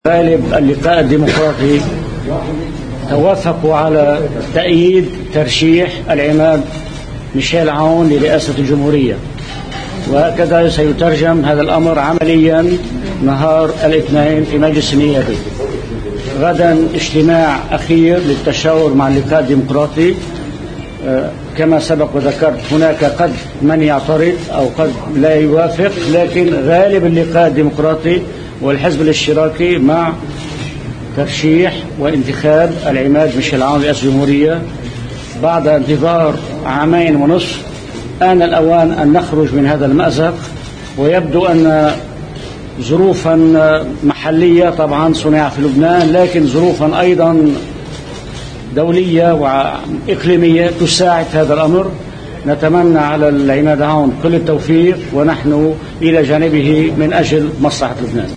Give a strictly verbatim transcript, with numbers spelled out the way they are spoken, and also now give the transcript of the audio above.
غالب اللقاء الديمقراطي توافقوا على تأييد ترشيح العماد ميشيل عون لرئاسة الجمهورية، وهكذا سيترجم هذا الأمر عمليا نهار الاثنين في مجلس النيابي. غدا اجتماع أخير للتشاور مع اللقاء الديمقراطي. كما سبق وذكرت هناك قد من يعترض أو قد لا يوافق، لكن غالب اللقاء الديمقراطي والحزب الاشتراكي مع ترشيح وانتخاب العماد ميشيل عون رئاسة الجمهورية بعد انتظار عامين ونصف. آن الأوان أن نخرج من هذا المأزق، ويبدو أن ظروفا محلية طبعا صنع في لبنان، لكن ظروفا أيضا دولية وإقليمية تساعد هذا الأمر. نتمنى على العماد عون كل التوفيق، ونحن إلى جانبه من أجل مصلحة لبنان.